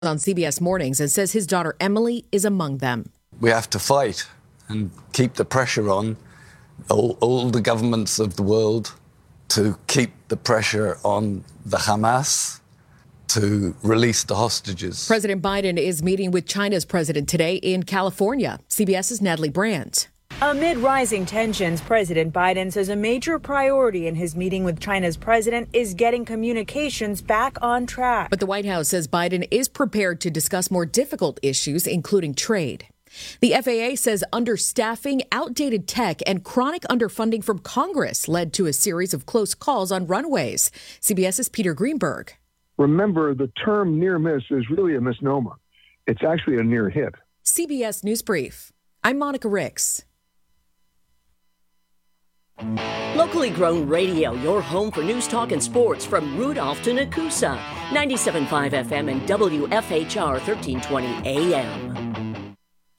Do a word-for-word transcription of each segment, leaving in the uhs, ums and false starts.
on C B S Mornings and says his daughter Emily is among them. We have to fight and keep the pressure on all, all the governments of the world to keep the pressure on the Hamas to release the hostages. President Biden is meeting with China's president today in California. CBS's Natalie Brandt. Amid rising tensions, President Biden says a major priority in his meeting with China's president is getting communications back on track. But the White House says Biden is prepared to discuss more difficult issues, including trade. The F A A says understaffing, outdated tech, and chronic underfunding from Congress led to a series of close calls on runways. CBS's Peter Greenberg. Remember, the term near miss is really a misnomer. It's actually a near hit. C B S News Brief. I'm Monica Ricks. Locally grown radio, your home for news, talk, and sports from Rudolph to Nakusa. ninety-seven point five F M and W F H R thirteen twenty A M.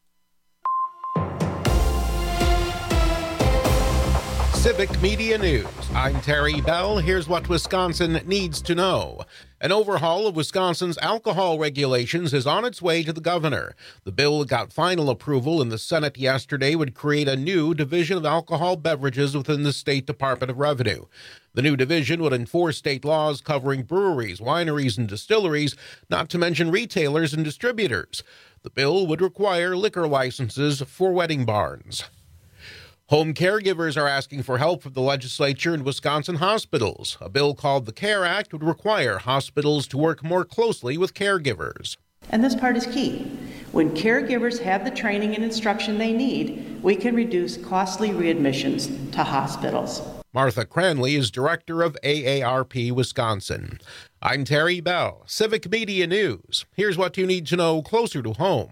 Civic Media News. I'm Terry Bell. Here's what Wisconsin needs to know. An overhaul of Wisconsin's alcohol regulations is on its way to the governor. The bill got final approval in the Senate yesterday, would create a new division of alcohol beverages within the State Department of Revenue. The new division would enforce state laws covering breweries, wineries, and distilleries, not to mention retailers and distributors. The bill would require liquor licenses for wedding barns. Home caregivers are asking for help from the legislature and Wisconsin hospitals. A bill called the CARE Act would require hospitals to work more closely with caregivers. And this part is key. When caregivers have the training and instruction they need, we can reduce costly readmissions to hospitals. Martha Cranley is director of A A R P Wisconsin. I'm Terry Bell, Civic Media News. Here's what you need to know closer to home.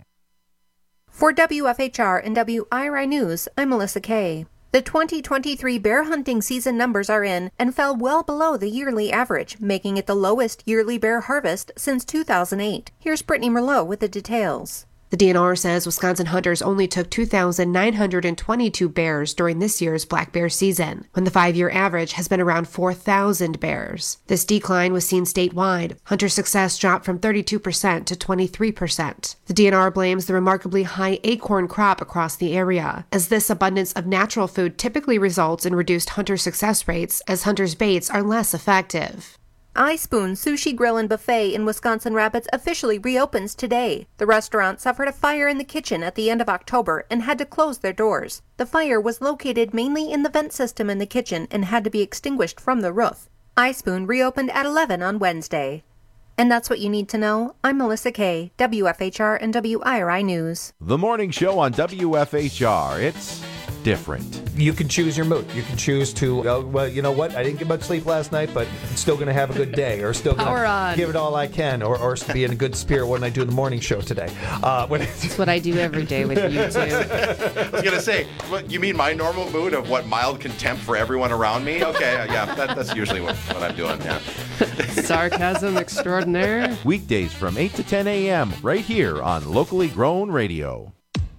For W F H R and W I R I News, I'm Melissa Kay. The twenty twenty-three bear hunting season numbers are in and fell well below the yearly average, making it the lowest yearly bear harvest since two thousand eight. Here's Brittany Merlot with the details. The D N R says Wisconsin hunters only took two thousand nine hundred twenty-two bears during this year's black bear season, when the five-year average has been around four thousand bears. This decline was seen statewide. Hunter success dropped from thirty-two percent to twenty-three percent. The D N R blames the remarkably high acorn crop across the area, as this abundance of natural food typically results in reduced hunter success rates as hunters' baits are less effective. iSpoon Sushi Grill and Buffet in Wisconsin Rapids officially reopens today. The restaurant suffered a fire in the kitchen at the end of October and had to close their doors. The fire was located mainly in the vent system in the kitchen and had to be extinguished from the roof. iSpoon reopened at eleven on Wednesday. And that's what you need to know. I'm Melissa Kay, W F H R and W I R I News. The morning show on W F H R. It's different. You can choose your mood. You can choose to, oh, well, you know what? I didn't get much sleep last night, but I'm still going to have a good day, or still going to give it all I can, or, or be in a good spirit when I do the morning show today. Uh, when That's what I do every day with you, too. I was going to say, what, you mean my normal mood of what, mild contempt for everyone around me? Okay, yeah, that, that's usually what, what I'm doing, yeah. Sarcasm extraordinaire. Weekdays from eight to ten a.m. right here on Locally Grown Radio.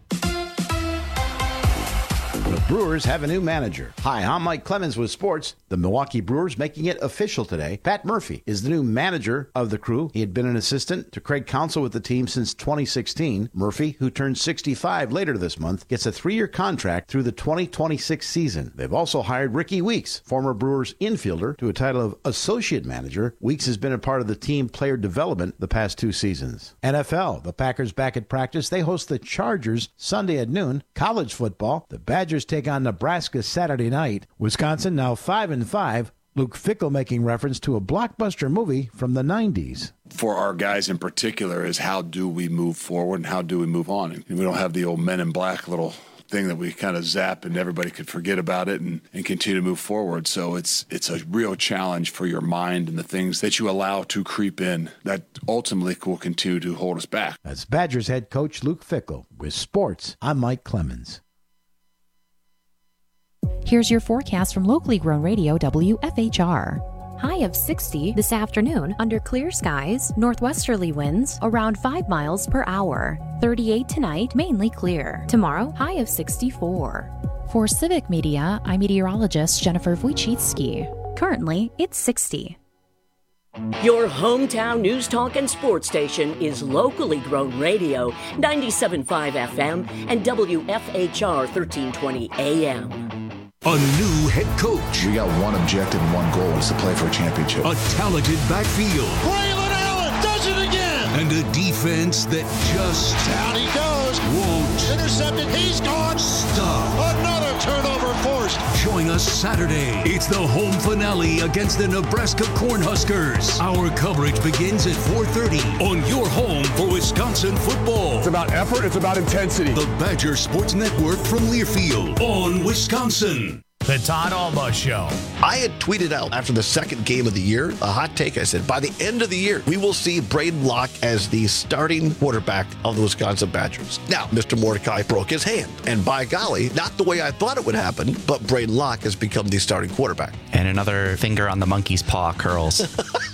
The Brewers have a new manager. Hi, I'm Mike Clemens with sports. The Milwaukee Brewers making it official today. Pat Murphy is the new manager of the crew. He had been an assistant to Craig Counsell with the team since twenty sixteen. Murphy, who turns sixty-five later this month, gets a three-year contract through the twenty twenty-six season. They've also hired Ricky Weeks, former Brewers infielder, to a title of associate manager. Weeks has been a part of the team player development the past two seasons. N F L, the Packers back at practice. They host the Chargers Sunday at noon. College football, the Badgers take on Nebraska Saturday night. Wisconsin now five and five. Luke Fickell making reference to a blockbuster movie from the nineties. For our guys in particular is how do we move forward and how do we move on? And we don't have the old Men in Black little thing that we kind of zap and everybody could forget about it and, and continue to move forward. So it's it's a real challenge for your mind and the things that you allow to creep in that ultimately will continue to hold us back. That's Badgers head coach Luke Fickell. With sports, I'm Mike Clemens. Here's your forecast from Locally Grown Radio W F H R. High of sixty this afternoon under clear skies, northwesterly winds around five miles per hour. thirty-eight tonight, mainly clear. Tomorrow, high of sixty-four. For Civic Media, I'm meteorologist Jennifer Wojcicki. Currently, it's sixty. Your hometown news, talk, and sports station is Locally Grown Radio, ninety-seven point five F M and W F H R thirteen twenty A M. A new head coach. We got one objective and one goal is to play for a championship. A talented backfield. Braylon Allen does it again. And a defense that just down he goes. Won't intercepted. He's gone. Stop. Another turnover forced. Join us Saturday. It's the home finale against the Nebraska Cornhuskers. Our coverage begins at four thirty on your home for Wisconsin football. It's about effort. It's about intensity. The Badger Sports Network from Learfield on Wisconsin. The Todd Alba Show. I had tweeted out after the second game of the year, a hot take. I said, by the end of the year, we will see Braden Locke as the starting quarterback of the Wisconsin Badgers. Now, Mister Mordecai broke his hand. And by golly, not the way I thought it would happen, but Braden Locke has become the starting quarterback. And another finger on the monkey's paw curls.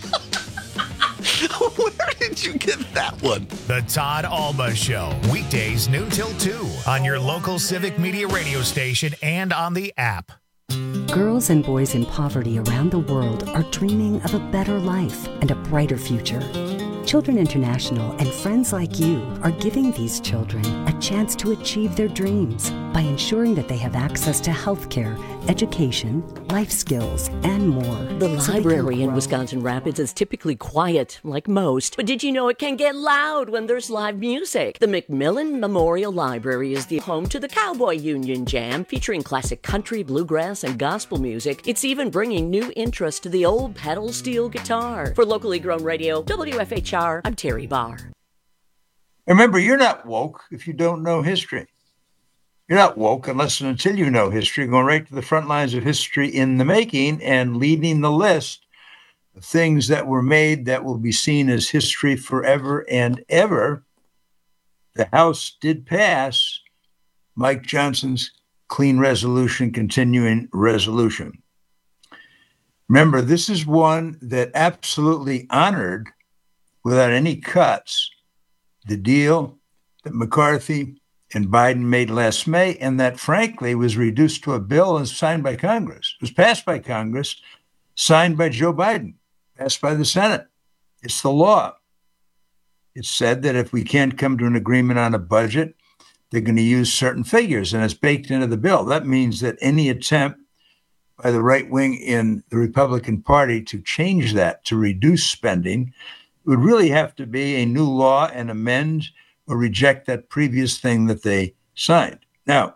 Where did you get that one? The Todd Alba Show. Weekdays noon till two on your local Civic Media radio station and on the app. Girls and boys in poverty around the world are dreaming of a better life and a brighter future. Children International and friends like you are giving these children a chance to achieve their dreams by ensuring that they have access to health care, education, life skills, and more. The so library in Wisconsin Rapids is typically quiet, like most, but did you know it can get loud when there's live music? The McMillan Memorial Library is the home to the Cowboy Union Jam, featuring classic country, bluegrass, and gospel music. It's even bringing new interest to the old pedal steel guitar. For Locally Grown Radio, W F H R, I'm Terry Barr. Remember, you're not woke if you don't know history. You're not woke unless and until you know history, going right to the front lines of history in the making and leading the list of things that were made that will be seen as history forever and ever. The House did pass Mike Johnson's clean resolution, continuing resolution. Remember, this is one that absolutely honored, without any cuts, the deal that McCarthy and Biden made last May, and that, frankly, was reduced to a bill and signed by Congress. It was passed by Congress, signed by Joe Biden, passed by the Senate. It's the law. It's said that if we can't come to an agreement on a budget, they're going to use certain figures, and it's baked into the bill. That means that any attempt by the right wing in the Republican Party to change that, to reduce spending, would really have to be a new law and amend or reject that previous thing that they signed. Now,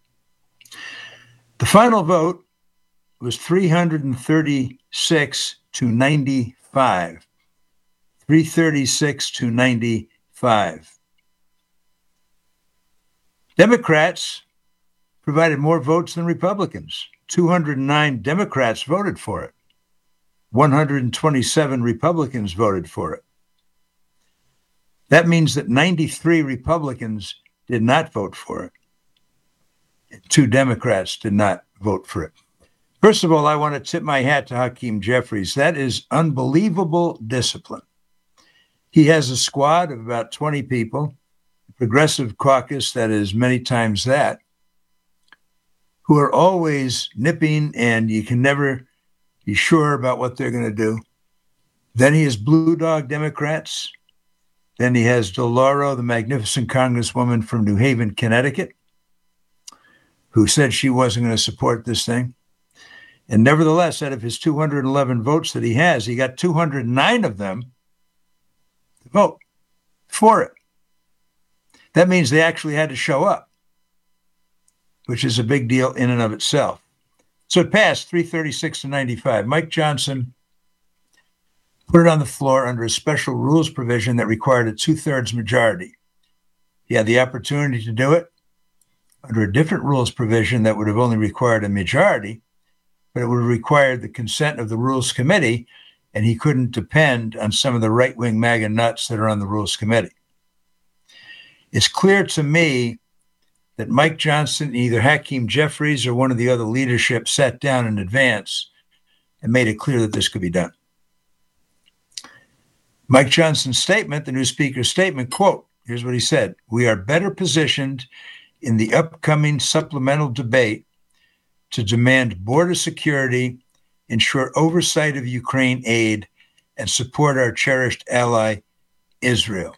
the final vote was three hundred thirty-six to ninety-five. three thirty-six to ninety-five. Democrats provided more votes than Republicans. two hundred nine Democrats voted for it. one hundred twenty-seven Republicans voted for it. That means that ninety-three Republicans did not vote for it. Two Democrats did not vote for it. First of all, I want to tip my hat to Hakeem Jeffries. That is unbelievable discipline. He has a squad of about twenty people, a progressive caucus that is many times that, who are always nipping, and you can never be sure about what they're going to do. Then he has Blue Dog Democrats. Then he has DeLauro, the magnificent congresswoman from New Haven, Connecticut, who said she wasn't going to support this thing. And nevertheless, out of his two hundred eleven votes that he has, he got two hundred nine of them to vote for it. That means they actually had to show up, which is a big deal in and of itself. So it passed three thirty-six to ninety-five. Mike Johnson put it on the floor under a special rules provision that required a two-thirds majority. He had the opportunity to do it under a different rules provision that would have only required a majority, but it would have required the consent of the Rules Committee, and he couldn't depend on some of the right-wing MAGA nuts that are on the Rules Committee. It's clear to me that Mike Johnson, either Hakeem Jeffries or one of the other leadership, sat down in advance and made it clear that this could be done. Mike Johnson's statement, the new speaker's statement, quote, here's what he said: "We are better positioned in the upcoming supplemental debate to demand border security, ensure oversight of Ukraine aid, and support our cherished ally, Israel.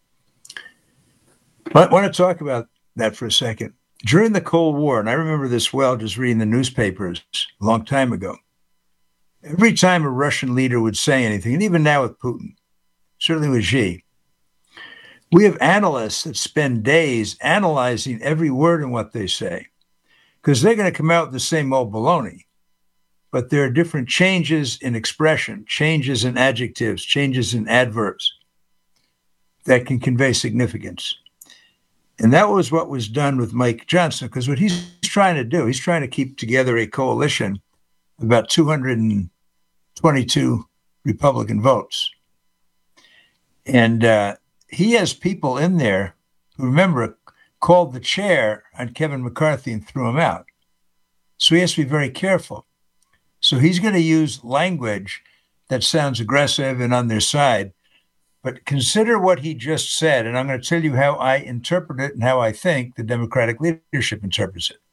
I want to talk about that for a second. During the Cold War, and I remember this well just reading the newspapers a long time ago, every time a Russian leader would say anything, and even now with Putin, certainly with Xi, we have analysts that spend days analyzing every word in what they say, because they're going to come out with the same old baloney. But there are different changes in expression, changes in adjectives, changes in adverbs that can convey significance. And that was what was done with Mike Johnson, because what he's trying to do, he's trying to keep together a coalition of about two hundred twenty-two Republican votes. And uh, he has people in there who, remember, called the chair on Kevin McCarthy and threw him out. So he has to be very careful. So he's going to use language that sounds aggressive and on their side. But consider what he just said, and I'm going to tell you how I interpret it and how I think the Democratic leadership interprets it.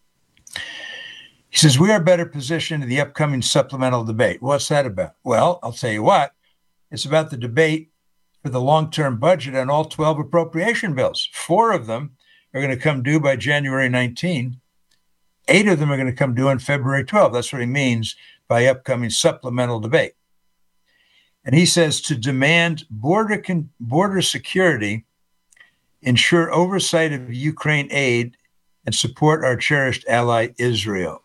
He says, we are better positioned in the upcoming supplemental debate. What's that about? Well, I'll tell you what. It's about the debate for the long-term budget on all twelve appropriation bills. Four of them are going to come due by January nineteenth. Eight of them are going to come due on February twelfth. That's what he means by upcoming supplemental debate. And he says to demand border con- border security, ensure oversight of Ukraine aid, and support our cherished ally, Israel.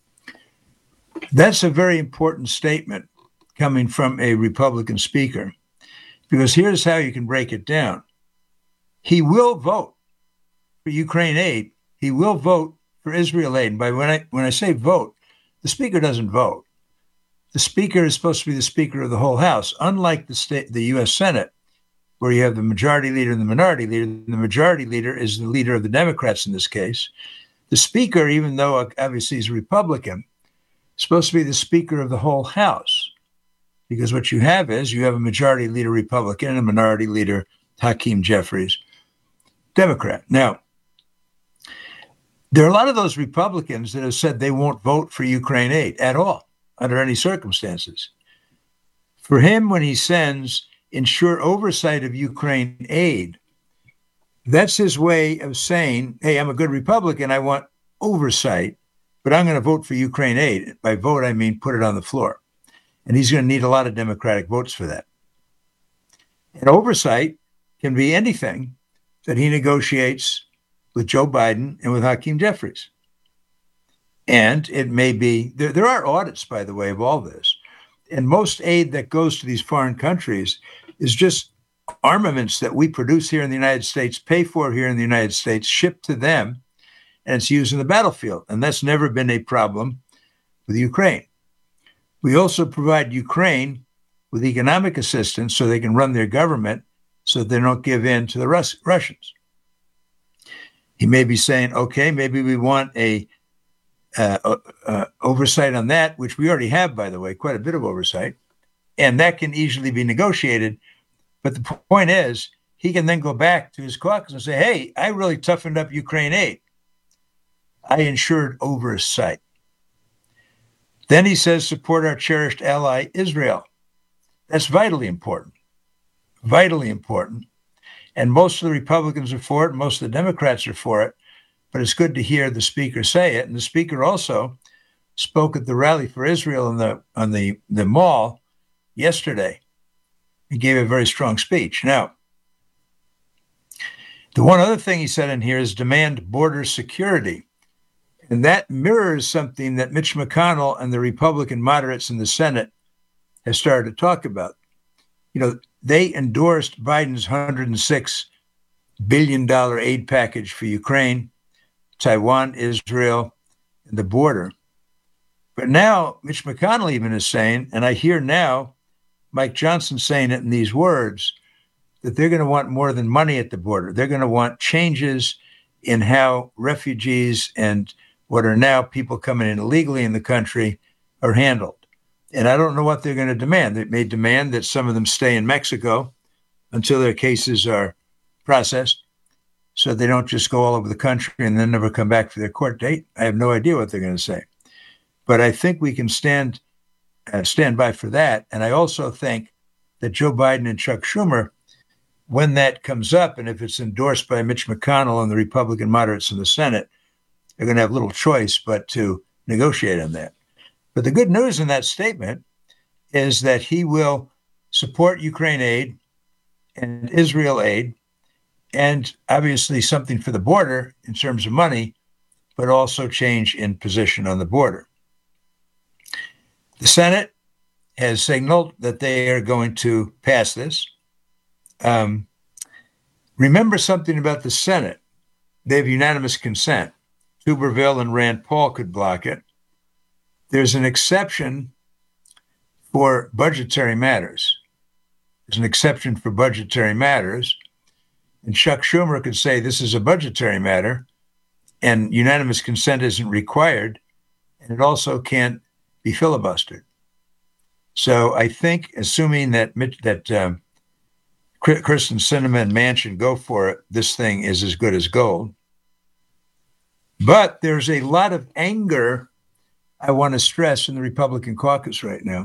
That's a very important statement coming from a Republican speaker, because here's how you can break it down. He will vote for Ukraine aid. He will vote for Israel aid. And by when I when I say vote, the speaker doesn't vote. The speaker is supposed to be the speaker of the whole House, unlike the state, the U S Senate, where you have the majority leader and the minority leader. The majority leader is the leader of the Democrats in this case. The speaker, even though obviously he's a Republican, is supposed to be the speaker of the whole House, because what you have is you have a majority leader Republican and a minority leader, Hakeem Jeffries, Democrat. Now, there are a lot of those Republicans that have said they won't vote for Ukraine aid at all, under any circumstances. For him, when he sends ensure oversight of Ukraine aid, that's his way of saying, hey, I'm a good Republican, I want oversight, but I'm going to vote for Ukraine aid. By vote, I mean put it on the floor. And he's going to need a lot of Democratic votes for that. And oversight can be anything that he negotiates with Joe Biden and with Hakeem Jeffries. And it may be, there, there are audits, by the way, of all this. And most aid that goes to these foreign countries is just armaments that we produce here in the United States, pay for here in the United States, shipped to them, and it's used in the battlefield. And that's never been a problem with Ukraine. We also provide Ukraine with economic assistance so they can run their government so they don't give in to the Rus- Russians. He may be saying, okay, maybe we want a uh, uh, oversight on that, which we already have, by the way, quite a bit of oversight, and that can easily be negotiated. But the point is, he can then go back to his caucus and say, hey, I really toughened up Ukraine aid. I ensured oversight. Then he says, support our cherished ally, Israel. That's vitally important, vitally important. And most of the Republicans are for it, most of the Democrats are for it, but it's good to hear the speaker say it. And the speaker also spoke at the Rally for Israel on the, on the, the mall yesterday. He gave a very strong speech. Now, the one other thing he said in here is demand border security. And that mirrors something that Mitch McConnell and the Republican moderates in the Senate have started to talk about. You know, they endorsed Biden's one hundred six billion dollars aid package for Ukraine, Taiwan, Israel, and the border. But now Mitch McConnell even is saying, and I hear now Mike Johnson saying it in these words, that they're going to want more than money at the border. They're going to want changes in how refugees and what are now people coming in illegally in the country are handled. And I don't know what they're going to demand. They may demand that some of them stay in Mexico until their cases are processed, so they don't just go all over the country and then never come back for their court date. I have no idea what they're going to say. But I think we can stand uh, stand by for that. And I also think that Joe Biden and Chuck Schumer, when that comes up, and if it's endorsed by Mitch McConnell and the Republican moderates in the Senate, they're going to have little choice but to negotiate on that. But the good news in that statement is that he will support Ukraine aid and Israel aid, and obviously something for the border in terms of money, but also change in position on the border. The Senate has signaled that they are going to pass this. Um, remember something about the Senate. They have unanimous consent. Tuberville and Rand Paul could block it. There's an exception for budgetary matters. There's an exception for budgetary matters. And Chuck Schumer could say this is a budgetary matter and unanimous consent isn't required. And it also can't be filibustered. So I think, assuming that that um, Kyrsten Sinema and Manchin go for it, this thing is as good as gold. But there's a lot of anger, I want to stress, in the Republican caucus right now.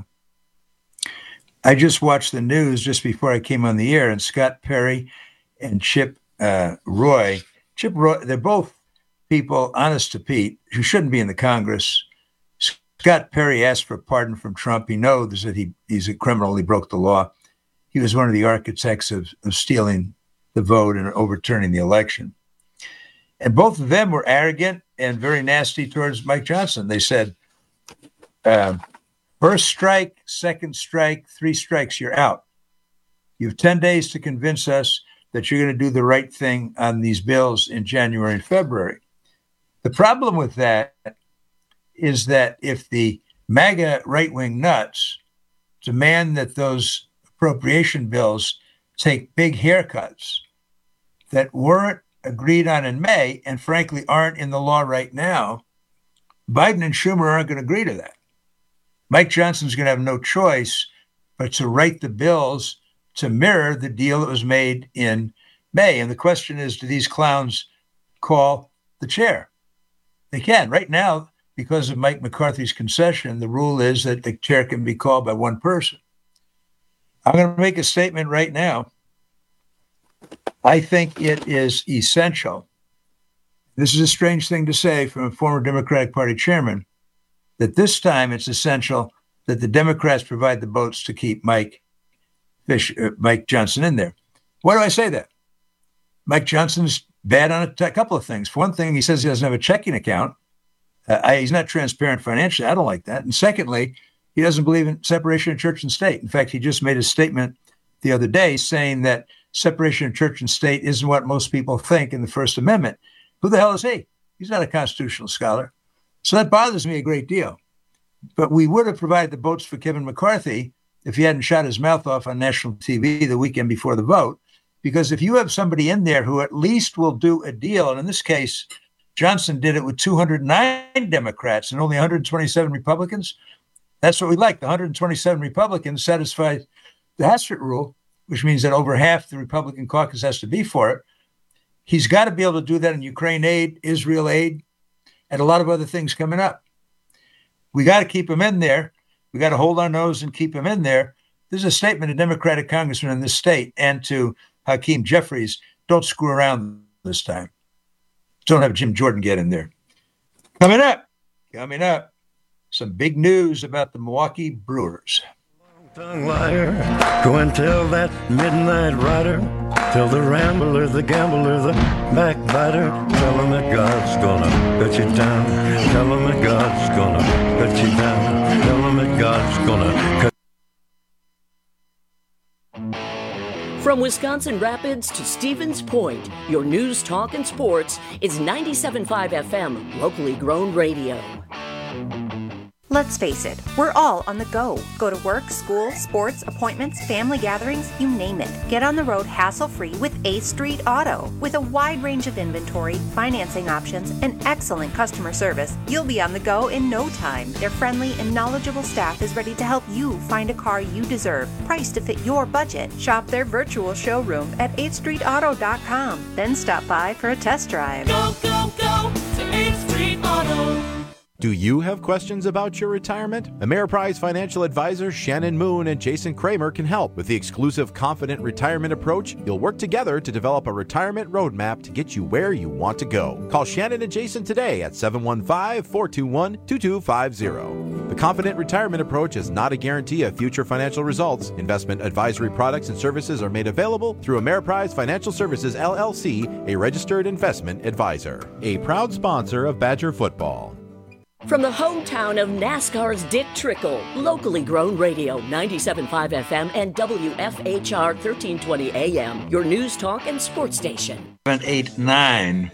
I just watched the news just before I came on the air, and Scott Perry and Chip uh, Roy, Chip Roy, they're both people, honest to Pete, who shouldn't be in the Congress. Scott Perry asked for a pardon from Trump. He knows that he, he's a criminal. He broke the law. He was one of the architects of, of stealing the vote and overturning the election. And both of them were arrogant and very nasty towards Mike Johnson. They said, uh, first strike, second strike, three strikes, you're out. You have ten days to convince us that you're going to do the right thing on these bills in January and February. The problem with that is that if the MAGA right-wing nuts demand that those appropriation bills take big haircuts that weren't agreed on in May and frankly aren't in the law right now, Biden and Schumer aren't going to agree to that. Mike Johnson's going to have no choice but to write the bills to mirror the deal that was made in May. And the question is, do these clowns call the chair? They can. Right now, because of Mike McCarthy's concession, the rule is that the chair can be called by one person. I'm going to make a statement right now. I think it is essential. This is a strange thing to say from a former Democratic Party chairman, that this time it's essential that the Democrats provide the votes to keep Mike Fish, uh, Mike Johnson in there. Why do I say that? Mike Johnson's bad on a, t- a couple of things. For one thing, he says he doesn't have a checking account. Uh, I, he's not transparent financially. I don't like that. And secondly, he doesn't believe in separation of church and state. In fact, he just made a statement the other day saying that separation of church and state isn't what most people think in the First Amendment. Who the hell is he? He's not a constitutional scholar. So that bothers me a great deal. But we would have provided the votes for Kevin McCarthy if he hadn't shot his mouth off on national T V the weekend before the vote. Because if you have somebody in there who at least will do a deal, and in this case, Johnson did it with two hundred nine Democrats and only one hundred twenty-seven Republicans. That's what we like. The one hundred twenty-seven Republicans satisfy the Hastert rule, which means that over half the Republican caucus has to be for it. He's got to be able to do that in Ukraine aid, Israel aid, and a lot of other things coming up. We got to keep him in there. We got to hold our nose and keep him in there. This is a statement of Democratic congressmen in this state and to Hakeem Jeffries. Don't screw around this time. Don't have Jim Jordan get in there. Coming up, coming up, some big news about the Milwaukee Brewers. Tongue liar, go and tell that midnight rider, tell the rambler, the gambler, the backbiter, tell him that God's gonna cut you down, tell him that God's gonna cut you down, tell him that God's gonna cut. From Wisconsin Rapids to Stevens Point, your news, talk, and sports is ninety-seven point five F M, locally grown radio. Let's face it, we're all on the go. Go to work, school, sports, appointments, family gatherings, you name it. Get on the road hassle-free with eighth Street Auto. With a wide range of inventory, financing options, and excellent customer service, you'll be on the go in no time. Their friendly and knowledgeable staff is ready to help you find a car you deserve, priced to fit your budget. Shop their virtual showroom at eighth street auto dot com. Then stop by for a test drive. Go, go, go to eighth Street Auto. Do you have questions about your retirement? Ameriprise financial advisors Shannon Moon and Jason Kramer can help. With the exclusive Confident Retirement Approach, you'll work together to develop a retirement roadmap to get you where you want to go. Call Shannon and Jason today at seven one five, four two one, two two five zero. The Confident Retirement Approach is not a guarantee of future financial results. Investment advisory products and services are made available through Ameriprise Financial Services, L L C, a registered investment advisor. A proud sponsor of Badger Football. From the hometown of NASCAR's Dick Trickle, locally grown radio, ninety-seven point five F M and W F H R thirteen twenty A M, your news talk and sports station. seven eight nine.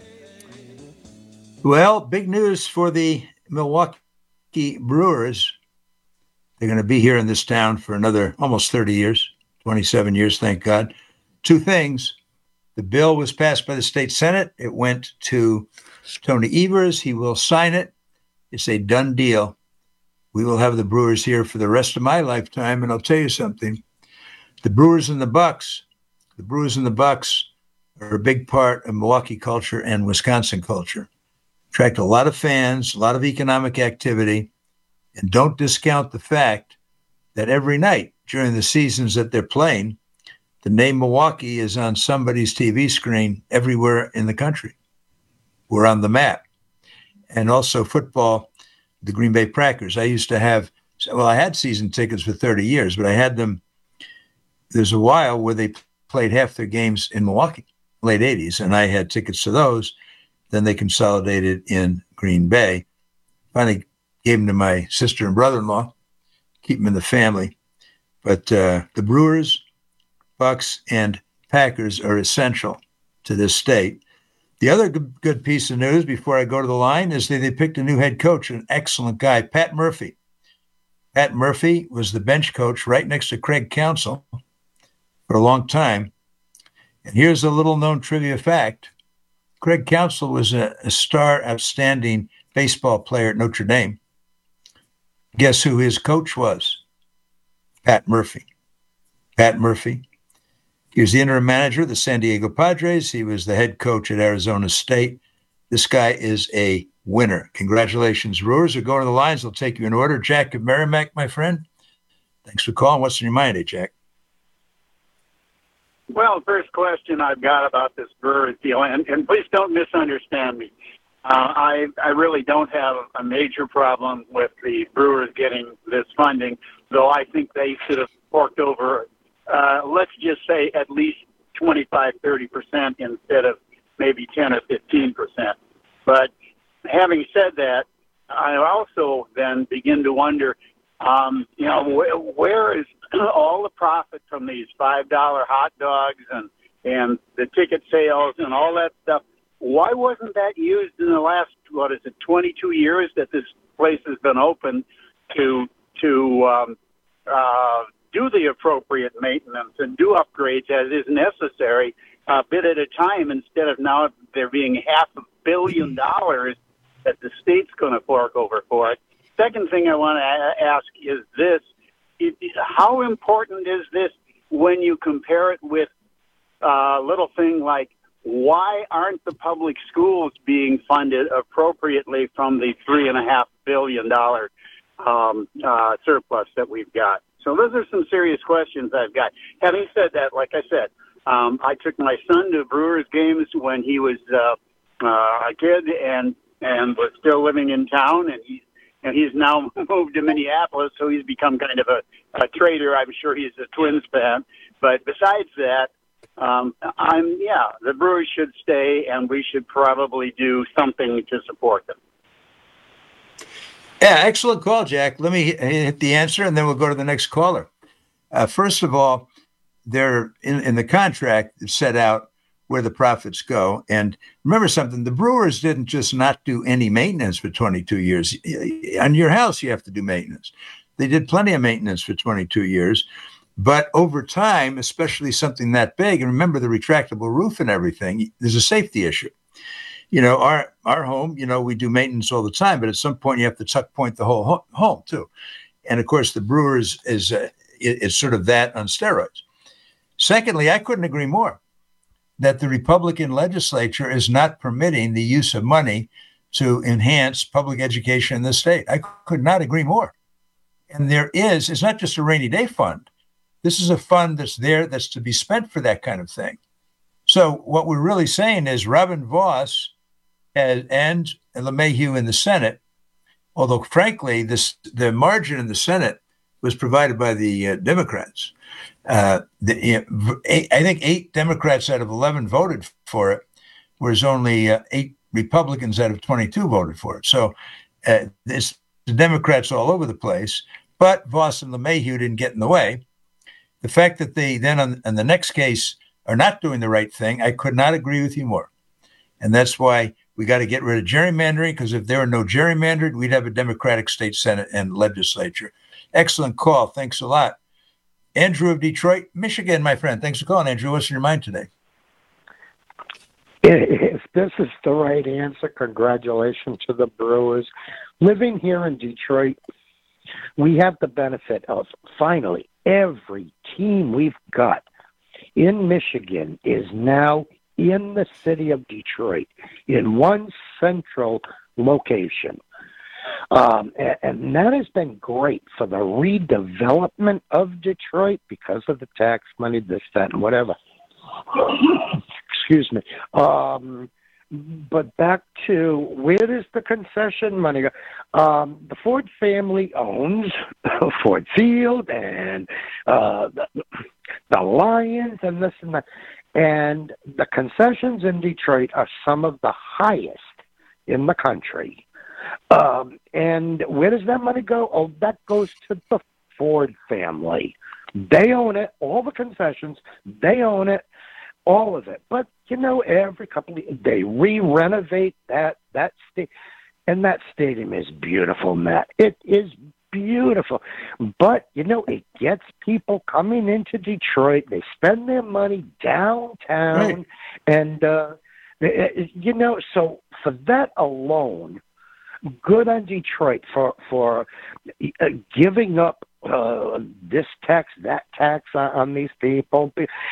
Well, big news for the Milwaukee Brewers. They're going to be here in this town for another almost thirty years, twenty-seven years, thank God. Two things. The bill was passed by the state Senate. It went to Tony Evers. He will sign it. It's a done deal. We will have the Brewers here for the rest of my lifetime, and I'll tell you something. The Brewers and the Bucks, the Brewers and the Bucks are a big part of Milwaukee culture and Wisconsin culture. Attract a lot of fans, a lot of economic activity, and don't discount the fact that every night during the seasons that they're playing, the name Milwaukee is on somebody's T V screen everywhere in the country. We're on the map. And also football, the Green Bay Packers. I used to have, well, I had season tickets for thirty years, but I had them, there's a while where they played half their games in Milwaukee, late eighties, and I had tickets to those. Then they consolidated in Green Bay. Finally gave them to my sister and brother-in-law, keep them in the family. But uh, the Brewers, Bucks, and Packers are essential to this state. The other good, good piece of news before I go to the line is that they picked a new head coach, an excellent guy, Pat Murphy. Pat Murphy was the bench coach right next to Craig Counsell for a long time. And here's a little known trivia fact. Craig Counsell was a, a star, outstanding baseball player at Notre Dame. Guess who his coach was? Pat Murphy. Pat Murphy. He was the interim manager of the San Diego Padres. He was the head coach at Arizona State. This guy is a winner. Congratulations, Brewers. Are going to the lines. They'll take you in order. Jack of Merrimack, my friend. Thanks for calling. What's in your mind, eh, Jack? Well, first question I've got about this Brewers deal, and, and please don't misunderstand me. Uh, I, I really don't have a major problem with the Brewers getting this funding, though I think they should have forked over Uh, let's just say at least twenty-five, thirty percent instead of maybe ten or fifteen percent. But having said that, I also then begin to wonder, um, you know, wh- where is all the profit from these five dollar hot dogs and, and the ticket sales and all that stuff? Why wasn't that used in the last, what is it, twenty-two years that this place has been open to, to, um, uh, do the appropriate maintenance and do upgrades as is necessary, a uh, bit at a time, instead of now there being half a billion dollars that the state's going to fork over for it. Second thing I want to a- ask is this. It, it, how important is this when you compare it with a little thing like, why aren't the public schools being funded appropriately from the three and a half billion dollar um, uh, surplus that we've got? So those are some serious questions I've got. Having said that, like I said, um, I took my son to Brewers games when he was uh, uh, a kid and and was still living in town, and he's and he's now moved to Minneapolis, so he's become kind of a, a trader. I'm sure he's a Twins fan. But besides that, um, I'm yeah, the Brewers should stay, and we should probably do something to support them. Yeah, excellent call, Jack. Let me hit the answer, and then we'll go to the next caller. Uh, first of all, they're in, in the contract it's set out where the profits go. And remember something, the Brewers didn't just not do any maintenance for twenty-two years. On your house, you have to do maintenance. They did plenty of maintenance for twenty-two years. But over time, especially something that big, and remember the retractable roof and everything, there's a safety issue. You know, our our home, you know, we do maintenance all the time, but at some point you have to tuck point the whole ho- home too. And of course, the Brewers is uh, is sort of that on steroids. Secondly, I couldn't agree more that the Republican legislature is not permitting the use of money to enhance public education in this state. I could not agree more. And there is, it's not just a rainy day fund. This is a fund that's there that's to be spent for that kind of thing. So what we're really saying is Robin Vos has, and LeMahieu in the Senate, although frankly, this the margin in the Senate was provided by the uh, Democrats. Uh, the, uh, eight, I think eight Democrats out of eleven voted for it, whereas only uh, eight Republicans out of twenty-two voted for it. So uh, this, the Democrats all over the place, but Vos and LeMahieu didn't get in the way. The fact that they then on, on the next case are not doing the right thing, I could not agree with you more. And that's why we got to get rid of gerrymandering, because if there were no gerrymandered, we'd have a Democratic state Senate and legislature. Excellent call. Thanks a lot. Andrew of Detroit, Michigan, my friend. Thanks for calling, Andrew. What's in your mind today? If this is the right answer, congratulations to the Brewers. Living here in Detroit, we have the benefit of finally every team we've got in Michigan is now in the city of Detroit in one central location. Um, and, and that has been great for the redevelopment of Detroit because of the tax money, this, that, and whatever. Excuse me. Um, but back to where does the concession money go? Um, the Ford family owns Ford Field and uh, the, the Lions and this and that. And the concessions in Detroit are some of the highest in the country. Um, and where does that money go? Oh, that goes to the Ford family. They own it, all the concessions. They own it, all of it. But, you know, every couple of they re-renovate that, that state. And that stadium is beautiful, Matt. It is beautiful. But, you know, it gets people coming into Detroit. They spend their money downtown. Right. And, uh, you know, so for that alone, good on Detroit for for uh, giving up uh, this tax, that tax on, on these people.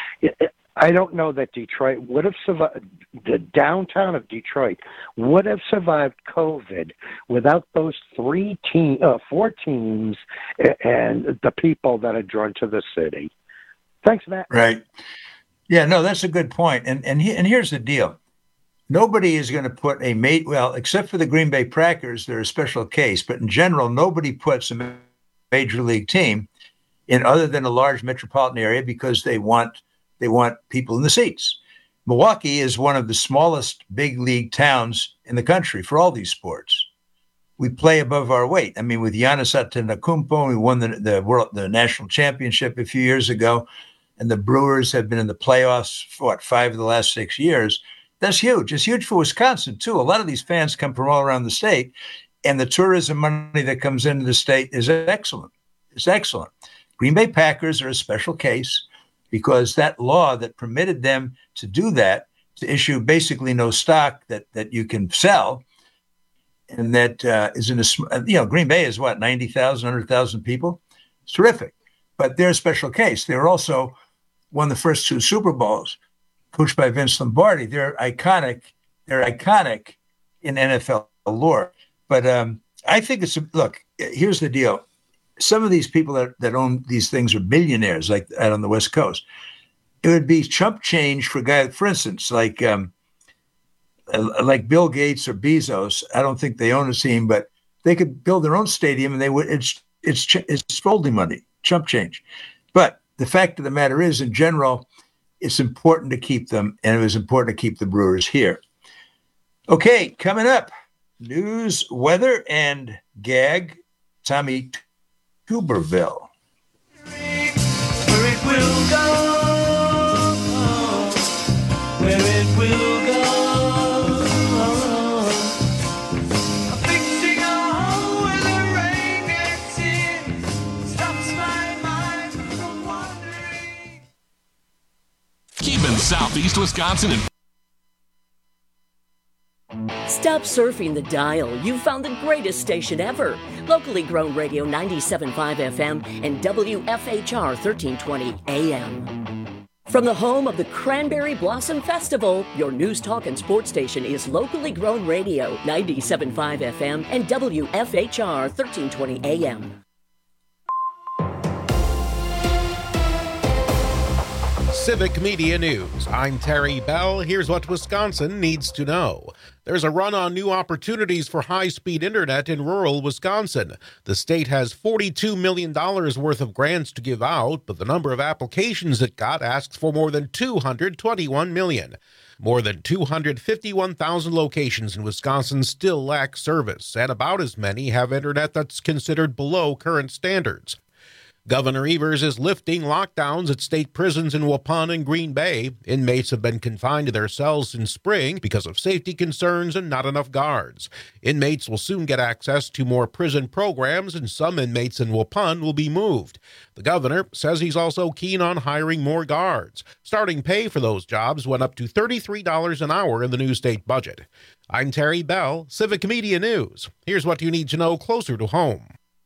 I don't know that Detroit would have survived, the downtown of Detroit would have survived COVID without those three team, uh, four teams and the people that are drawn to the city. Thanks, Matt. Right. Yeah, no, that's a good point. And and he, and here's the deal. Nobody is going to put a mate, well, except for the Green Bay Packers, they're a special case. But in general, nobody puts a major league team in other than a large metropolitan area because they want they want people in the seats. Milwaukee is one of the smallest big league towns in the country for all these sports. We play above our weight. I mean, with Giannis Antetokounmpo, we won the the world the national championship a few years ago, and the Brewers have been in the playoffs for what, five of the last six years. That's huge. It's huge for Wisconsin, too. A lot of these fans come from all around the state, and the tourism money that comes into the state is excellent. It's excellent. Green Bay Packers are a special case because that law that permitted them to do that, to issue basically no stock that, that you can sell, and that uh, is in a, you know, Green Bay is what, ninety thousand, one hundred thousand people? It's terrific. But they're a special case. They're also won the first two Super Bowls, coached by Vince Lombardi. They're iconic. They're iconic in N F L lore. But um, I think it's, a, look, here's the deal. Some of these people that, that own these things are billionaires, like out on the West Coast. It would be chump change for guys, for instance, like um, like Bill Gates or Bezos. I don't think they own a team, but they could build their own stadium, and they would. It's it's it's folding money, chump change. But the fact of the matter is, in general, it's important to keep them, and it was important to keep the Brewers here. Okay, coming up, news, weather, and gag. Tommy Tuberville. Where it will go, where it will go. I'm fixing a hole where the rain gets in, stops my mind from wandering. Keeping Southeast Wisconsin in. Stop surfing the dial. You found the greatest station ever. Locally grown radio ninety-seven point five F M and W F H R thirteen twenty A M. From the home of the Cranberry Blossom Festival, your news, talk, and sports station is Locally Grown Radio, ninety-seven point five F M and W F H R thirteen twenty A M. Civic Media News. I'm Terry Bell. Here's what Wisconsin needs to know. There's a run on new opportunities for high-speed internet in rural Wisconsin. The state has forty-two million dollars worth of grants to give out, but the number of applications it got asks for more than two hundred twenty-one million dollars. More than two hundred fifty-one thousand locations in Wisconsin still lack service, and about as many have internet that's considered below current standards. Governor Evers is lifting lockdowns at state prisons in Waupun and Green Bay. Inmates have been confined to their cells since spring because of safety concerns and not enough guards. Inmates will soon get access to more prison programs, and some inmates in Waupun will be moved. The governor says he's also keen on hiring more guards. Starting pay for those jobs went up to thirty-three dollars an hour in the new state budget. I'm Terry Bell, Civic Media News. Here's what you need to know closer to home.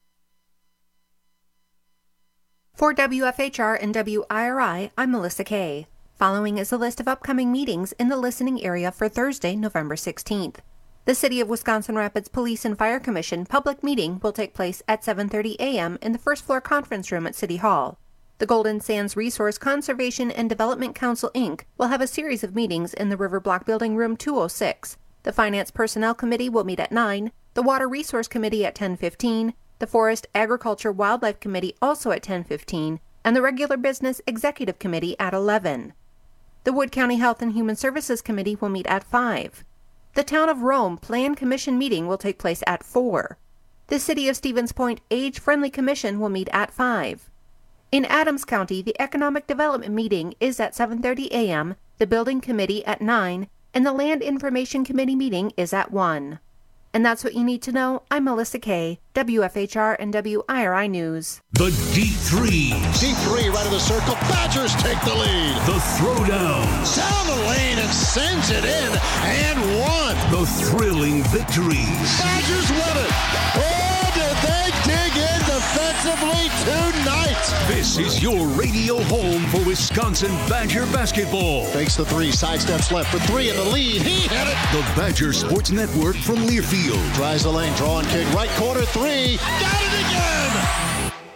For W F H R and W I R I, I'm Melissa Kay. Following is a list of upcoming meetings in the listening area for Thursday, November sixteenth. The City of Wisconsin Rapids Police and Fire Commission public meeting will take place at seven thirty a m in the first floor conference room at City Hall. The Golden Sands Resource Conservation and Development Council, Incorporated will have a series of meetings in the River Block Building Room two oh six. The Finance Personnel Committee will meet at nine, the Water Resource Committee at ten fifteen, the Forest Agriculture Wildlife Committee also at ten fifteen, and the Regular Business Executive Committee at eleven. The Wood County Health and Human Services Committee will meet at five. The Town of Rome Plan Commission meeting will take place at four. The City of Stevens Point Age-Friendly Commission will meet at five. In Adams County, the Economic Development meeting is at seven thirty a m, the Building Committee at nine, and the Land Information Committee meeting is at one. And that's what you need to know. I'm Melissa Kay, W F H R and W I R I News. The Deep Threes. Deep three right of the circle. Badgers take the lead. The Throwdowns. Down the lane and sends it in and one. The thrilling victories. Badgers win it. Oh, did they dig in defensively tonight? This is your radio home for Wisconsin Badger basketball. Fakes the three, sidesteps left for three in the lead. He hit it. The Badger Sports Network from Learfield. Tries the lane, drawing kick, right corner three. Got it again.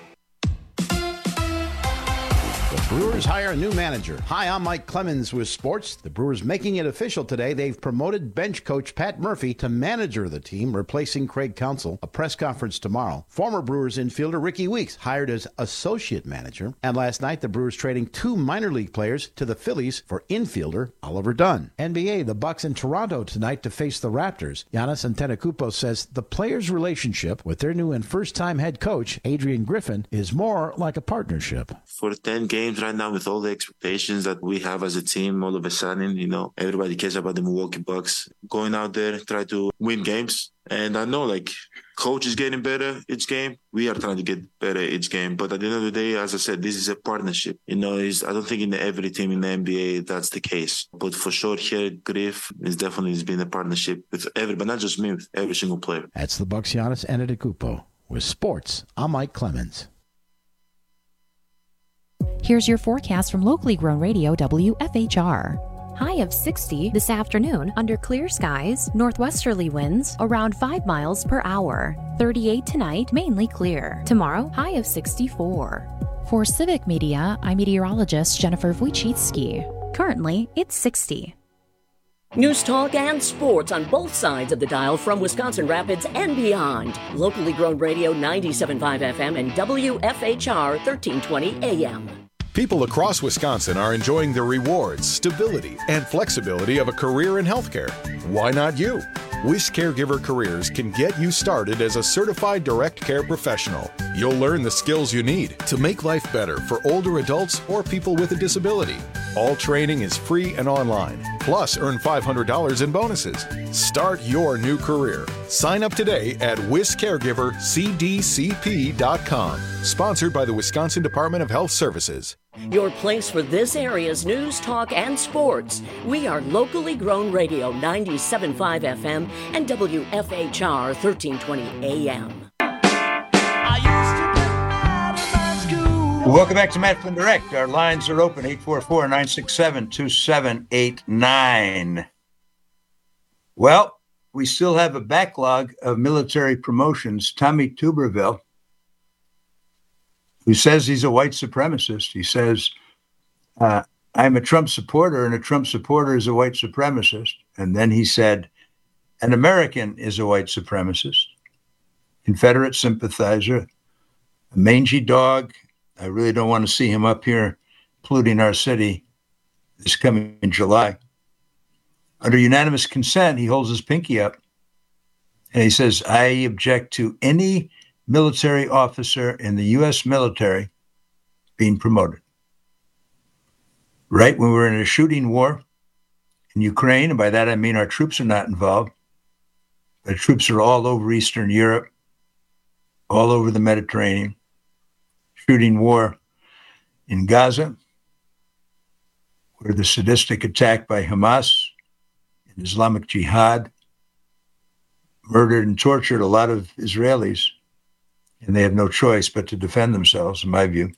Brewers hire a new manager. Hi, I'm Mike Clemens with sports. The Brewers making it official today. They've promoted bench coach Pat Murphy to manager of the team, replacing Craig Counsell. A press conference tomorrow. Former Brewers infielder Ricky Weeks hired as associate manager. And last night, the Brewers trading two minor league players to the Phillies for infielder Oliver Dunn. N B A, the Bucks in Toronto tonight to face the Raptors. Giannis Antetokounmpo says the players' relationship with their new and first-time head coach, Adrian Griffin, is more like a partnership. For ten games right now, with all the expectations that we have as a team, all of a sudden, you know, everybody cares about the Milwaukee Bucks. Going out there, try to win games. And I know, like, coach is getting better each game. We are trying to get better each game. But at the end of the day, as I said, this is a partnership. You know, it's, I don't think in every team in the N B A that's the case. But for sure here, Griff is definitely has been a partnership with everybody, not just me, with every single player. That's the Bucks' Giannis Antetokounmpo. With sports, I'm Mike Clemens. Here's your forecast from locally grown radio W F H R. High of sixty this afternoon under clear skies, northwesterly winds around five miles per hour. thirty-eight tonight, mainly clear. Tomorrow, high of sixty-four. For Civic Media, I'm meteorologist Jennifer Wojcicki. Currently, it's sixty. News, talk, and sports on both sides of the dial from Wisconsin Rapids and beyond. Locally grown radio ninety-seven point five F M and W F H R thirteen twenty A M. People across Wisconsin are enjoying the rewards, stability, and flexibility of a career in healthcare. Why not you? Wish Caregiver Careers can get you started as a certified direct care professional. You'll learn the skills you need to make life better for older adults or people with a disability. All training is free and online. Plus, earn five hundred dollars in bonuses. Start your new career. Sign up today at wish caregiver c d c p dot com. Sponsored by the Wisconsin Department of Health Services. Your place for this area's news, talk, and sports. We are Locally Grown Radio ninety-seven point five F M and W F H R thirteen twenty A M. Welcome back to Matt Flynn Direct. Our lines are open, eight four four, nine six seven, two seven eight nine. Well, we still have a backlog of military promotions. Tommy Tuberville, who says he's a white supremacist, he says, uh, I'm a Trump supporter, and a Trump supporter is a white supremacist. And then he said, an American is a white supremacist, Confederate sympathizer, a mangy dog. I really don't want to see him up here polluting our city this coming in July. Under unanimous consent, he holds his pinky up and he says, I object to any military officer in the U S military being promoted. Right when we're in a shooting war in Ukraine, and by that I mean our troops are not involved, but troops are all over Eastern Europe, all over the Mediterranean, shooting war in Gaza, where the sadistic attack by Hamas and Islamic Jihad murdered and tortured a lot of Israelis, and they have no choice but to defend themselves, in my view.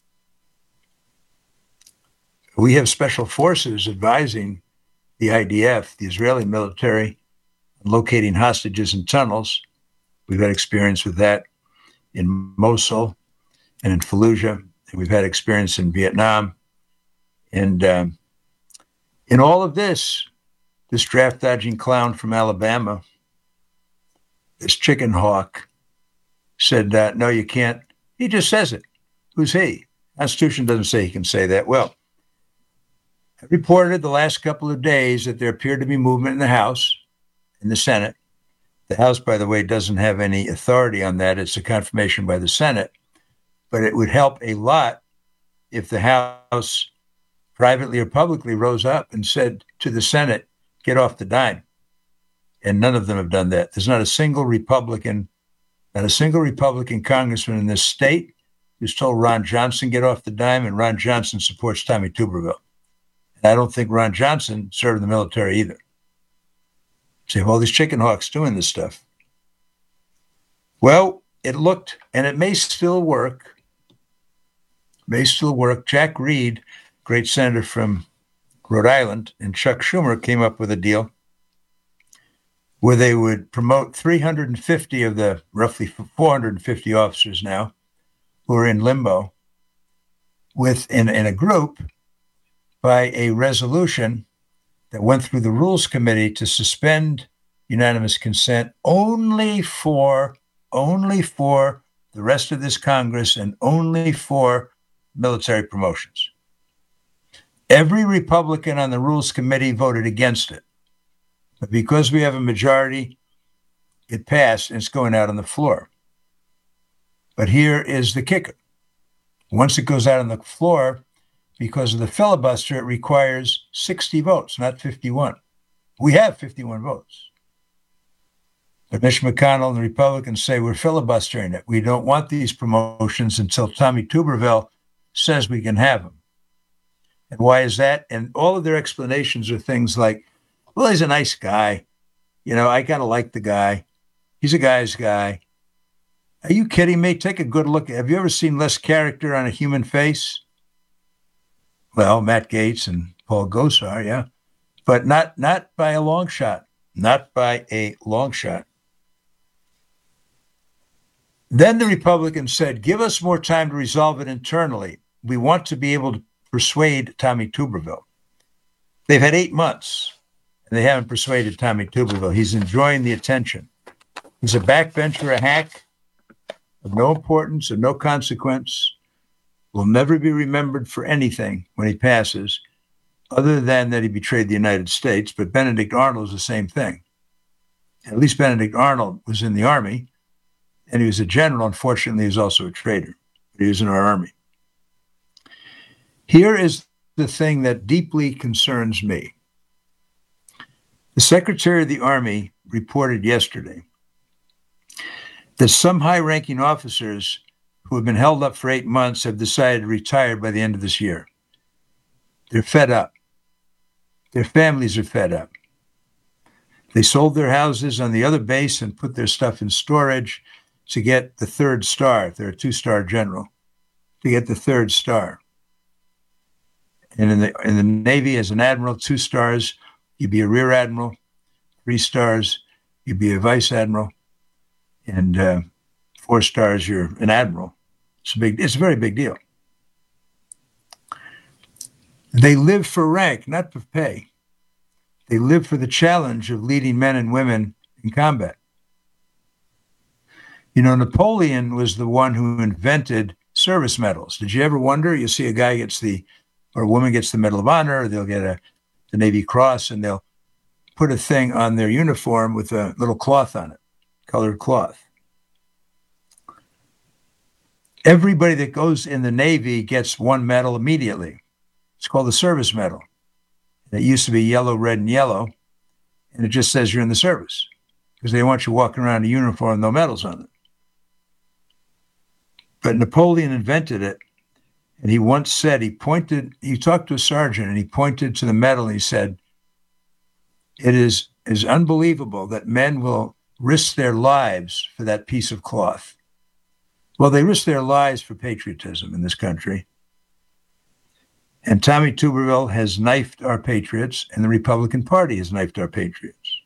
We have special forces advising the I D F, the Israeli military, on locating hostages in tunnels. We've had experience with that in Mosul and in Fallujah, and we've had experience in Vietnam. And um, in all of this, this draft-dodging clown from Alabama, this chicken hawk, said, uh, no, you can't. He just says it. Who's he? Constitution doesn't say he can say that. Well, I reported the last couple of days that there appeared to be movement in the House, in the Senate. The House, by the way, doesn't have any authority on that. It's a confirmation by the Senate. But it would help a lot if the House, privately or publicly, rose up and said to the Senate, get off the dime. And none of them have done that. There's not a single Republican, not a single Republican congressman in this state who's told Ron Johnson, get off the dime, and Ron Johnson supports Tommy Tuberville. And I don't think Ron Johnson served in the military either. So you have all these chicken hawks doing this stuff. Well, it looked, and it may still work, may still work. Jack Reed, great senator from Rhode Island, and Chuck Schumer came up with a deal where they would promote three hundred fifty of the roughly four hundred fifty officers now who are in limbo with in, in a group by a resolution that went through the Rules Committee to suspend unanimous consent only for only for the rest of this Congress and only for military promotions. Every Republican on the Rules Committee voted against it. But because we have a majority, it passed and it's going out on the floor. But here is the kicker. Once it goes out on the floor, because of the filibuster, it requires sixty votes, not fifty-one. We have fifty-one votes. But Mitch McConnell and the Republicans say we're filibustering it. We don't want these promotions until Tommy Tuberville says we can have them. And why is that? And all of their explanations are things like, well, he's a nice guy. You know, I kind of like the guy. He's a guy's guy. Are you kidding me? Take a good look. Have you ever seen less character on a human face? Well, Matt Gaetz and Paul Gosar, yeah. But not not by a long shot. Not by a long shot. Then the Republicans said, give us more time to resolve it internally. We want to be able to persuade Tommy Tuberville. They've had eight months, and they haven't persuaded Tommy Tuberville. He's enjoying the attention. He's a backbencher, a hack of no importance, of no consequence, will never be remembered for anything when he passes, other than that he betrayed the United States. But Benedict Arnold is the same thing. At least Benedict Arnold was in the Army, and he was a general. Unfortunately, he was also a traitor. But he was in our Army. Here is the thing that deeply concerns me. The Secretary of the Army reported yesterday that some high-ranking officers who have been held up for eight months have decided to retire by the end of this year. They're fed up. Their families are fed up. They sold their houses on the other base and put their stuff in storage to get the third star, if they're a two-star general, to get the third star. And in the in the Navy, as an admiral, two stars, you'd be a rear admiral. Three stars, you'd be a vice admiral. And uh, four stars, you're an admiral. It's a big. It's a very big deal. They live for rank, not for pay. They live for the challenge of leading men and women in combat. You know, Napoleon was the one who invented service medals. Did you ever wonder? You see a guy gets the, or a woman gets the Medal of Honor, or they'll get a the Navy Cross, and they'll put a thing on their uniform with a little cloth on it, colored cloth. Everybody that goes in the Navy gets one medal immediately. It's called the service medal. It used to be yellow, red, and yellow, and it just says you're in the service because they want you walking around in a uniform with no medals on it. But Napoleon invented it, and he once said, he pointed, he talked to a sergeant, and he pointed to the medal, and he said, it is, is unbelievable that men will risk their lives for that piece of cloth. Well, they risk their lives for patriotism in this country. And Tommy Tuberville has knifed our patriots, and the Republican Party has knifed our patriots.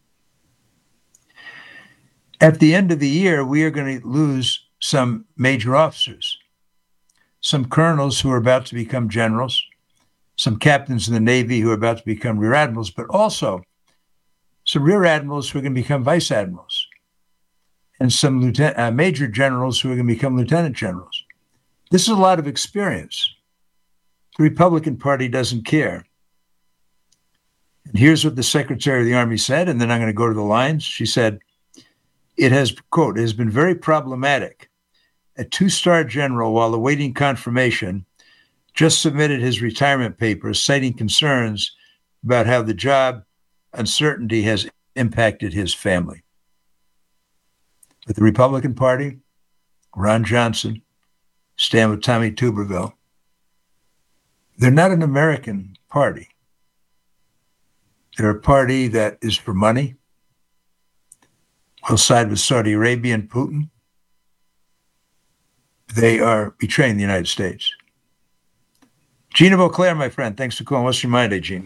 At the end of the year, we are going to lose some major officers, some colonels who are about to become generals, some captains in the Navy who are about to become rear admirals, but also some rear admirals who are going to become vice admirals, and some lieutenant, uh, major generals who are going to become lieutenant generals. This is a lot of experience. The Republican Party doesn't care. And here's what the Secretary of the Army said, and then I'm going to go to the lines. She said, it has, quote, it has been very problematic. A two-star general, while awaiting confirmation, just submitted his retirement papers, citing concerns about how the job uncertainty has impacted his family. But the Republican Party, Ron Johnson, stand with Tommy Tuberville. They're not an American party. They're a party that is for money. Will side with Saudi Arabia and Putin. They are betraying the United States. Gene of Eau Claire, my friend, thanks for calling. What's your mind, Gene?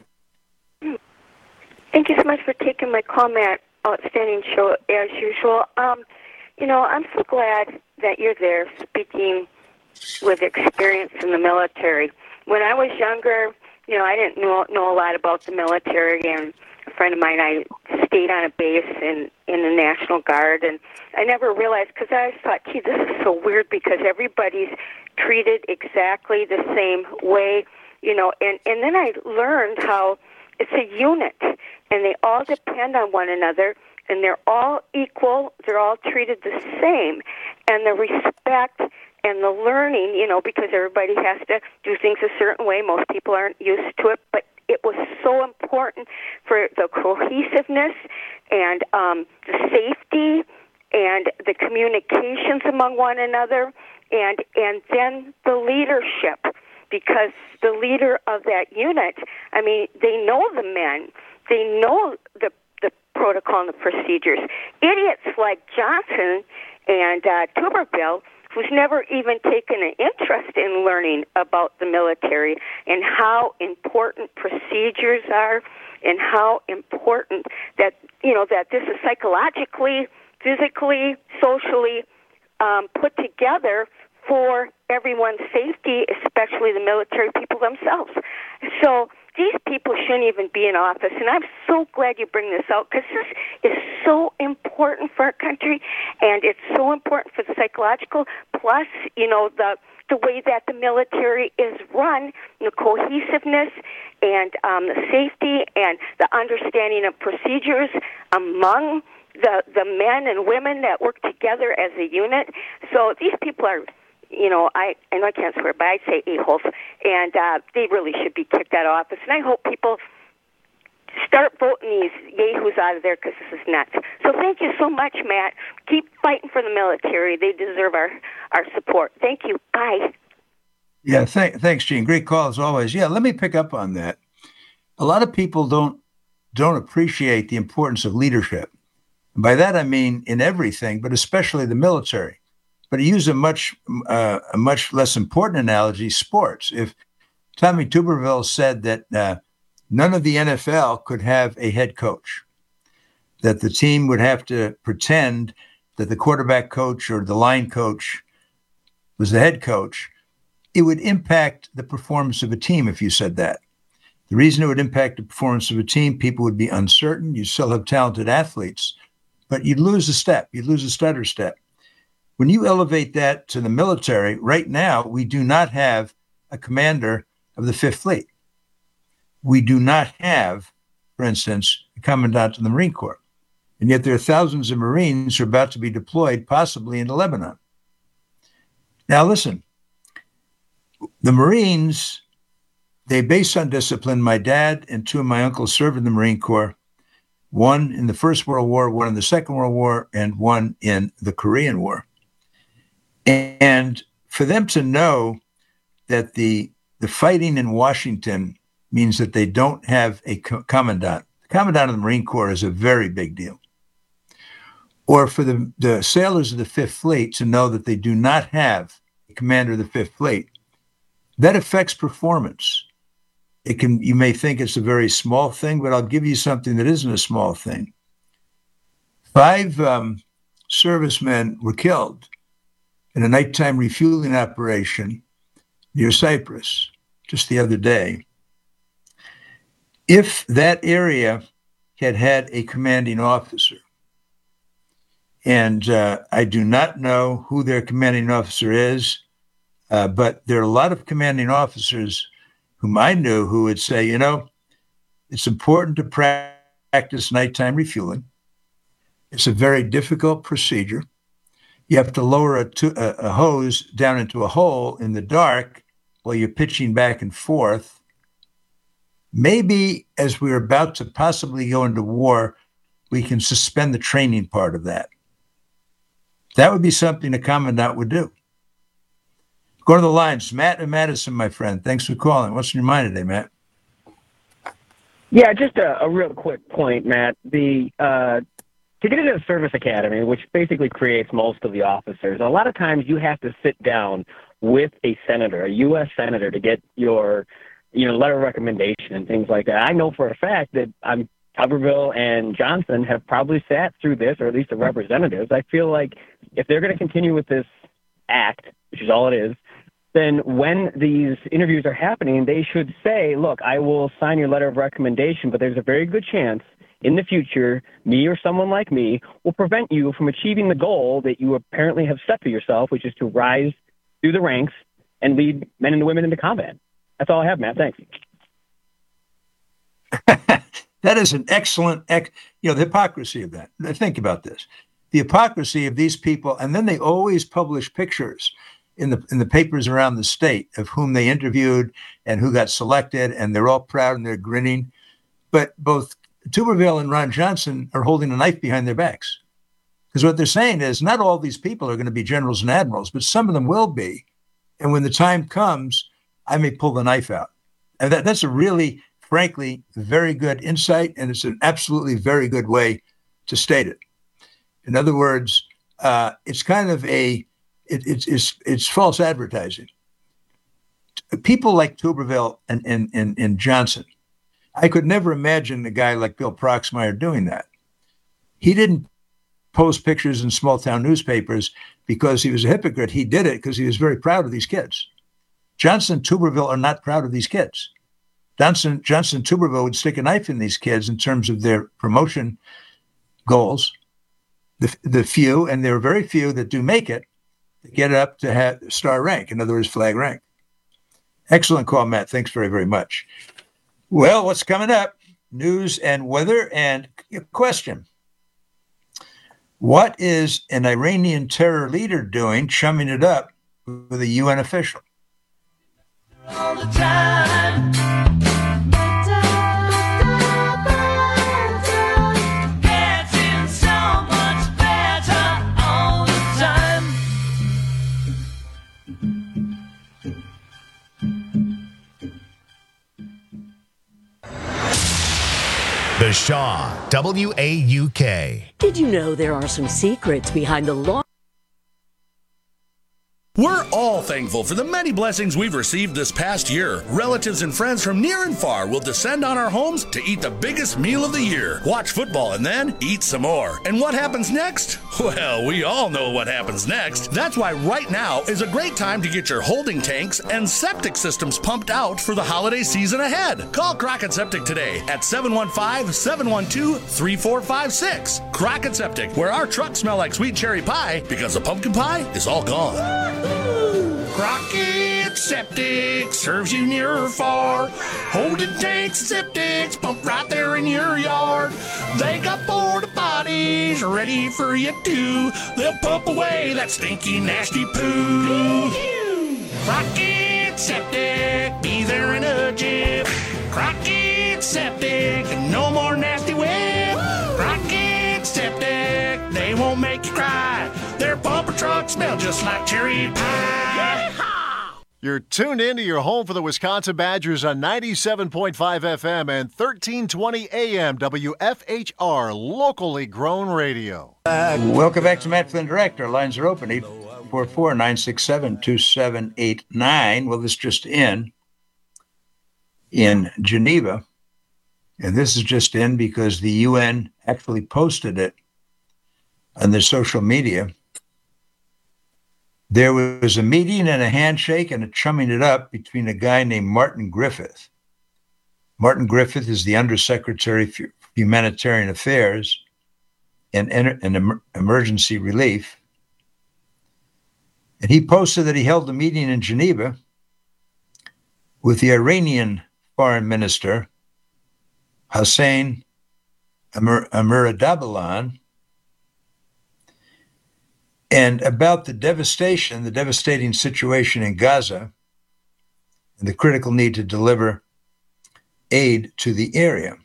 Thank you so much for taking my call, Matt. Outstanding show, as usual. Um, you know, I'm so glad that you're there speaking with experience in the military. When I was younger, you know, I didn't know, know a lot about the military, and a friend of mine, I stayed on a base in, in the National Guard, and I never realized, because I always thought, gee, this is so weird because everybody's treated exactly the same way, you know, and, and then I learned how it's a unit, and they all depend on one another, and they're all equal, they're all treated the same, and the respect and the learning, you know, because everybody has to do things a certain way. Most people aren't used to it, but it was so important for the cohesiveness and um, the safety and the communications among one another, and and then the leadership, because the leader of that unit, I mean, they know the men, they know the the protocol and the procedures. Idiots like Johnson and uh, Tuberville, who's never even taken an interest in learning about the military and how important procedures are and how important that, you know, that this is psychologically, physically, socially um, put together for everyone's safety, especially the military people themselves. So these people shouldn't even be in office, and I'm so glad you bring this out, because this is so important for our country, and it's so important for the psychological, plus, you know, the the way that the military is run, the cohesiveness and um, the safety and the understanding of procedures among the the men and women that work together as a unit. So these people are, you know, I, I know I can't swear, but I'd say a-holes, and uh, they really should be kicked out of office. And I hope people start voting these yahoos out of there, because this is nuts. So thank you so much, Matt. Keep fighting for the military. They deserve our, our support. Thank you. Bye. Yeah, th- thanks, Gene. Great call as always. Yeah, let me pick up on that. A lot of people don't don't appreciate the importance of leadership. And by that I mean in everything, but especially the military. But to use a much uh, a much less important analogy, sports. If Tommy Tuberville said that uh, none of the N F L could have a head coach, that the team would have to pretend that the quarterback coach or the line coach was the head coach, it would impact the performance of a team if you said that. The reason it would impact the performance of a team, people would be uncertain. You still have talented athletes, but you'd lose a step. You'd lose a stutter step. When you elevate that to the military, right now, we do not have a commander of the Fifth Fleet. We do not have, for instance, a commandant of the Marine Corps. And yet there are thousands of Marines who are about to be deployed, possibly into Lebanon. Now, listen, the Marines, they base on discipline. My dad and two of my uncles served in the Marine Corps, one in the First World War, one in the Second World War, and one in the Korean War. And for them to know that the, the fighting in Washington means that they don't have a co- commandant. The commandant of the Marine Corps is a very big deal. Or for the, the sailors of the Fifth Fleet to know that they do not have a commander of the Fifth Fleet, that affects performance. It can, you may think it's a very small thing, but I'll give you something that isn't a small thing. Five um, servicemen were killed in a nighttime refueling operation near Cyprus just the other day. If that area had had a commanding officer, and uh, I do not know who their commanding officer is, uh, but there are a lot of commanding officers whom I knew who would say, you know, it's important to practice nighttime refueling. It's a very difficult procedure. You have to lower a, to- a, a hose down into a hole in the dark while you're pitching back and forth. Maybe as we're about to possibly go into war, we can suspend the training part of that. That would be something a commandant would do. Go to the lines. Matt and Madison, my friend. Thanks for calling. What's on your mind today, Matt? Yeah, just a, a real quick point, Matt. The uh, to get into the service academy, which basically creates most of the officers, a lot of times you have to sit down with a senator, a U S senator, to get your, you know, letter of recommendation and things like that. I know for a fact that I'm Tuberville and Johnson have probably sat through this, or at least the representatives. I feel like if they're going to continue with this act, which is all it is, then when these interviews are happening, they should say, look, I will sign your letter of recommendation, but there's a very good chance in the future, me or someone like me will prevent you from achieving the goal that you apparently have set for yourself, which is to rise through the ranks and lead men and women into combat. That's all I have, Matt. Thanks. That is an excellent, ex- you know, the hypocrisy of that. Think about this. The hypocrisy of these people, and then they always publish pictures in the in the papers around the state of whom they interviewed and who got selected, and they're all proud and they're grinning. But both Tuberville and Ron Johnson are holding a knife behind their backs. Because what they're saying is not all these people are going to be generals and admirals, but some of them will be. And when the time comes, I may pull the knife out. And that, that's a really, frankly, very good insight, and it's an absolutely very good way to state it. In other words, uh, it's kind of a, it, it's, it's, it's false advertising. People like Tuberville and, and, and, and Johnson, I could never imagine a guy like Bill Proxmire doing that. He didn't post pictures in small town newspapers because he was a hypocrite. He did it because he was very proud of these kids. Johnson and Tuberville are not proud of these kids. Johnson, Johnson and Tuberville would stick a knife in these kids in terms of their promotion goals. The, the few, and there are very few that do make it, that get up to have star rank, in other words, flag rank. Excellent call, Matt. Thanks very, very much. Well, what's coming up? News and weather, and a question. What is an Iranian terror leader doing, chumming it up with a U N official? All the time. Getting so much better all the time. The Shaw, W A U K. Did you know there are some secrets behind the law? We're all thankful for the many blessings we've received this past year. Relatives and friends from near and far will descend on our homes to eat the biggest meal of the year, watch football, and then eat some more. And what happens next? Well, we all know what happens next. That's why right now is a great time to get your holding tanks and septic systems pumped out for the holiday season ahead. Call Crockett Septic today at seven one five, seven one two, three four five six. Crockett Septic, where our trucks smell like sweet cherry pie because the pumpkin pie is all gone. Crockett Septic serves you near or far. Holding tanks and septics pump right there in your yard. They got porta potties ready for you too. They'll pump away that stinky, nasty poo. Crockett Septic, be there in a jiff. Crockett Septic, no more nasty whip. Crockett Septic, they won't make you cry. Their bumper trucks smell just like cherry pie. You're tuned in to your home for the Wisconsin Badgers on ninety-seven point five F M and thirteen twenty A M W F H R, locally grown radio. Welcome back to Matt Flynn Direct. Our lines are open, eight four four, nine six seven, two seven eight nine. Well, this just in, in Geneva, and this is just in because the U N actually posted it on their social media. There was a meeting and a handshake and a chumming it up between a guy named Martin Griffith. Martin Griffith is the Undersecretary for Humanitarian Affairs and, and Emer- Emergency Relief. And he posted that he held a meeting in Geneva with the Iranian Foreign Minister, Hossein Amir- Amiradablan, and about the devastation, the devastating situation in Gaza, and the critical need to deliver aid to the area.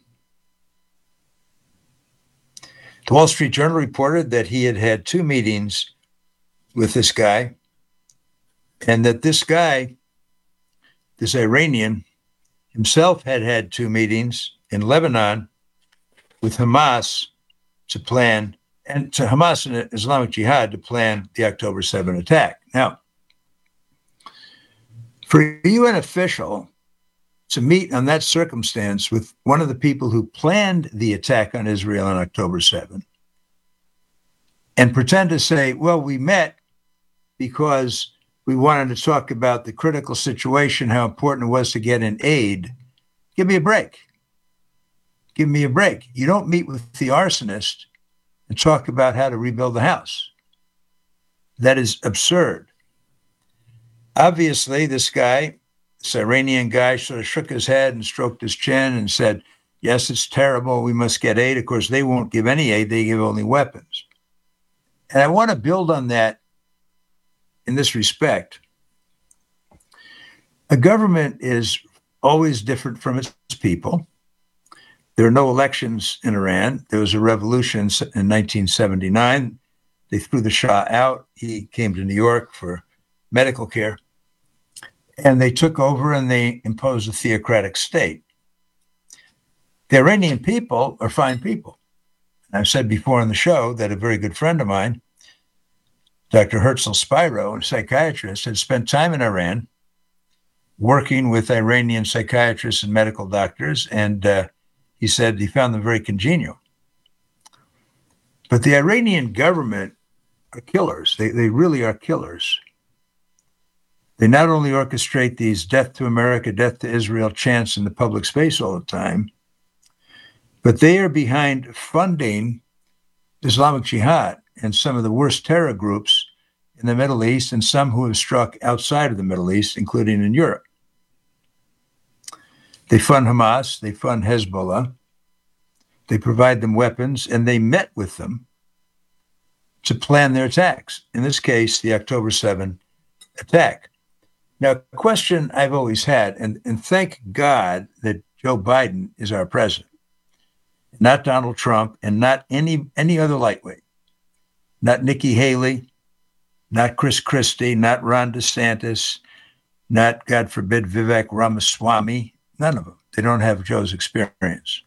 The Wall Street Journal reported that he had had two meetings with this guy, and that this guy, this Iranian, himself had had two meetings in Lebanon with Hamas to plan and to Hamas and Islamic Jihad to plan the October seventh attack. Now, for a U N official to meet on that circumstance with one of the people who planned the attack on Israel on October seventh and pretend to say, well, we met because we wanted to talk about the critical situation, how important it was to get in aid, give me a break. Give me a break. You don't meet with the arsonist and talk about how to rebuild the house. That is absurd. Obviously, this guy, this Iranian guy, sort of shook his head and stroked his chin and said, yes, it's terrible. We must get aid. Of course, they won't give any aid. They give only weapons. And I want to build on that in this respect. A government is always different from its people. There are no elections in Iran. There was a revolution in nineteen seventy-nine. They threw the Shah out. He came to New York for medical care. And they took over and they imposed a theocratic state. The Iranian people are fine people. I've said before on the show that a very good friend of mine, Doctor Herzl Spiro, a psychiatrist, had spent time in Iran working with Iranian psychiatrists and medical doctors, and uh, he said he found them very congenial. But the Iranian government are killers. They, they really are killers. They not only orchestrate these death to America, death to Israel chants in the public space all the time, but they are behind funding Islamic Jihad and some of the worst terror groups in the Middle East and some who have struck outside of the Middle East, including in Europe. They fund Hamas, they fund Hezbollah, they provide them weapons, and they met with them to plan their attacks. In this case, the October seventh attack. Now, a question I've always had, and, and thank God that Joe Biden is our president, not Donald Trump, and not any, any other lightweight, not Nikki Haley, not Chris Christie, not Ron DeSantis, not, God forbid, Vivek Ramaswamy. None of them. They don't have Joe's experience.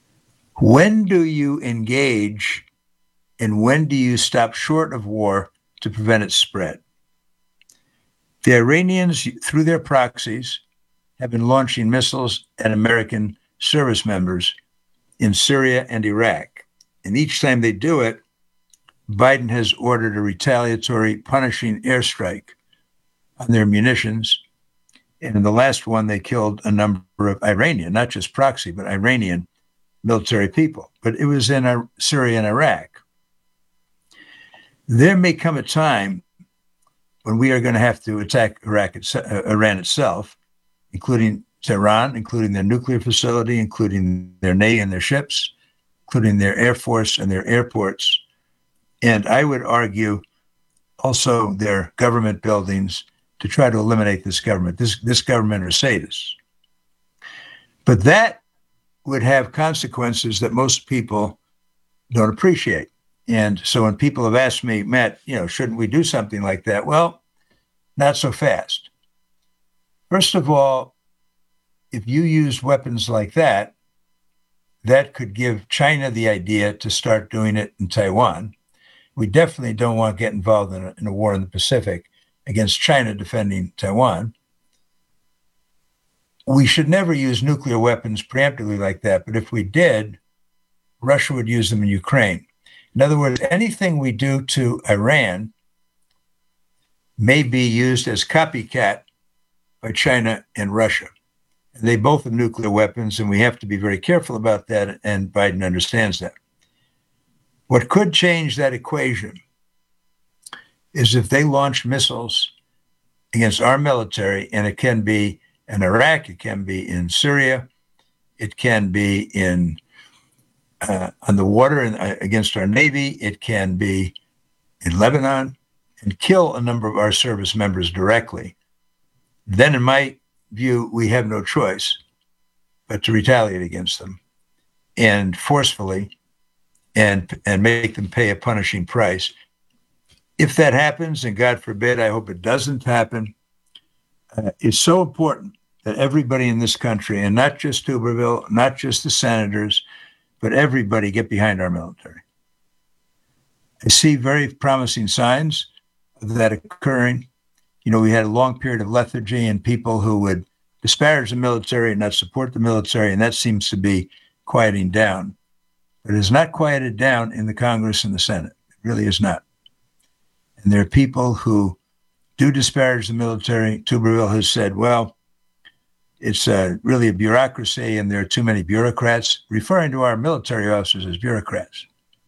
When do you engage and when do you stop short of war to prevent its spread. The Iranians, through their proxies, have been launching missiles at American service members in Syria and Iraq. And each time they do it, Biden has ordered a retaliatory punishing airstrike on their munitions. And in the last one, they killed a number of Iranian, not just proxy, but Iranian military people. But it was in uh, Syria and Iraq. There may come a time when we are going to have to attack Iraq, uh, Iran itself, including Tehran, including their nuclear facility, including their Navy and their ships, including their Air Force and their airports. And I would argue also their government buildings to try to eliminate this government, this, this government or sadists. But that would have consequences that most people don't appreciate. And so when people have asked me, Matt, you know, shouldn't we do something like that? Well, not so fast. First of all, if you use weapons like that, that could give China the idea to start doing it in Taiwan. We definitely don't want to get involved in a, in a war in the Pacific against China defending Taiwan. We should never use nuclear weapons preemptively like that, but if we did, Russia would use them in Ukraine. In other words, anything we do to Iran may be used as copycat by China and Russia. They both have nuclear weapons, and we have to be very careful about that, and Biden understands that. What could change that equation is if they launch missiles against our military, and it can be in Iraq, it can be in Syria, it can be in uh, on the water and, uh, against our Navy, it can be in Lebanon, and kill a number of our service members directly. Then, in my view, we have no choice but to retaliate against them and forcefully and and make them pay a punishing price. If that happens, and God forbid, I hope it doesn't happen, uh, it's so important that everybody in this country, and not just Tuberville, not just the senators, but everybody get behind our military. I see very promising signs of that occurring. You know, we had a long period of lethargy and people who would disparage the military and not support the military, and that seems to be quieting down. But it is not quieted down in the Congress and the Senate. It really is not. And there are people who do disparage the military. Tuberville has said, well, it's uh, really a bureaucracy and there are too many bureaucrats, referring to our military officers as bureaucrats.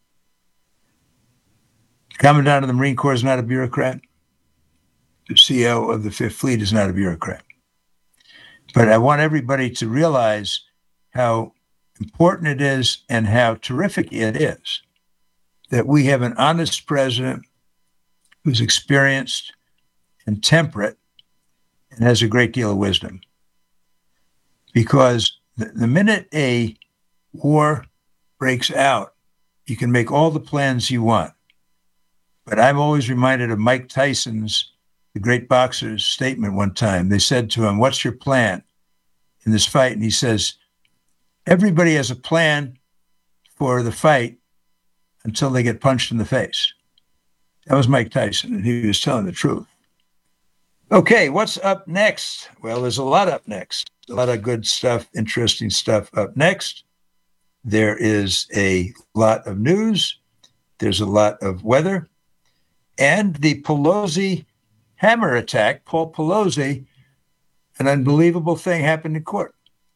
The Commandant of the Marine Corps is not a bureaucrat. The C E O of the Fifth Fleet is not a bureaucrat. But I want everybody to realize how important it is and how terrific it is that we have an honest president who's experienced and temperate and has a great deal of wisdom. Because the, the minute a war breaks out, you can make all the plans you want. But I'm always reminded of Mike Tyson's, the great boxer's, statement one time. They said to him, what's your plan in this fight? And he says, everybody has a plan for the fight until they get punched in the face. That was Mike Tyson, and he was telling the truth. Okay, what's up next? Well, there's a lot up next. A lot of good stuff, interesting stuff up next. There is a lot of news. There's a lot of weather. And the Pelosi hammer attack, Paul Pelosi, an unbelievable thing happened in court.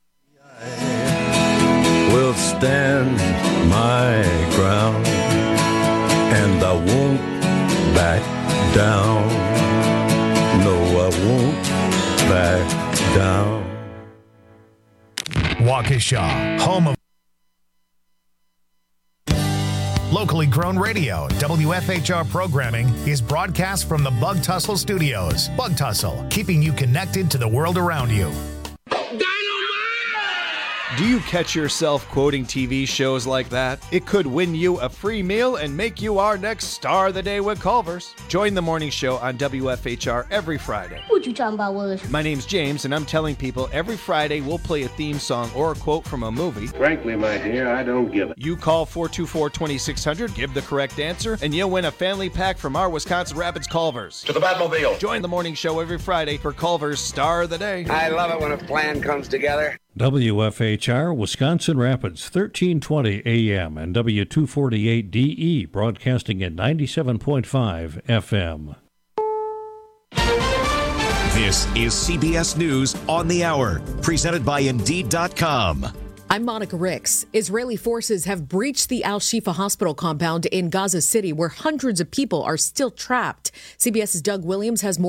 Will stand my ground, and I won't back down. No, I won't back down. Waukesha, home of locally grown radio. W F H R programming is broadcast from the Bug Tussle Studios. Bug Tussle, keeping you connected to the world around you. Do you catch yourself quoting T V shows like that? It could win you a free meal and make you our next star of the day with Culver's. Join the morning show on W F H R every Friday. What you talking about, was? My name's James, and I'm telling people every Friday we'll play a theme song or a quote from a movie. Frankly, my dear, I don't give it. You call four two four, two six zero zero, give the correct answer, and you'll win a family pack from our Wisconsin Rapids Culver's. To the Batmobile. Join the morning show every Friday for Culver's Star of the Day. I love it when a plan comes together. W F H R, Wisconsin Rapids, thirteen twenty A M and W two forty-eight D E, broadcasting at ninety-seven point five F M. This is C B S News on the Hour, presented by Indeed dot com. I'm Monica Ricks. Israeli forces have breached the Al-Shifa hospital compound in Gaza City, where hundreds of people are still trapped. CBS's Doug Williams has more.